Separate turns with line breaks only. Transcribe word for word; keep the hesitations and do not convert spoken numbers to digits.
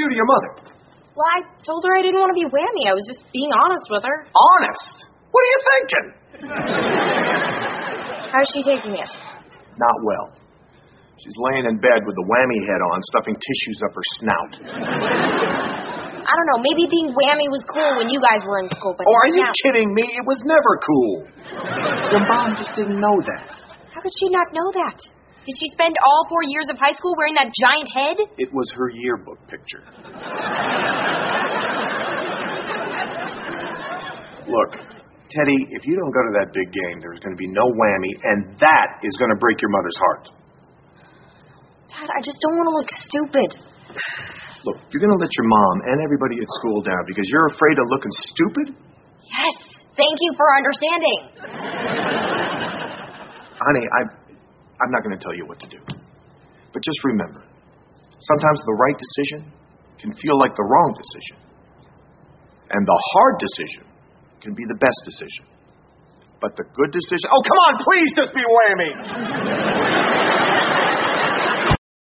to your mother?
Well, I told her I didn't want to be Whammy. I was just being honest with her.
Honest? What are you thinking?
How's she taking it?
Not well. She's laying in bed with the Whammy head on, stuffing tissues up her snout.
I don't know. Maybe being Whammy was cool when you guys were in school, but
Oh, are you
now...
kidding me? It was never cool. Your mom just didn't know that.
How could she not know that? Did she spend all four years of high school wearing that giant head?
It was her yearbook picture. Look, Teddy, if you don't go to that big game, there's going to be no Whammy, and that is going to break your mother's heart.
Dad, I just don't want to look stupid.
Look, you're going to let your mom and everybody at school down because you're afraid of looking stupid?
Yes. Thank you for understanding.
Honey, I, I'm not going to tell you what to do. But just remember, sometimes the right decision can feel like the wrong decision. And the hard decision can be the best decision. But the good decision... Oh, come on, please just be Whammy!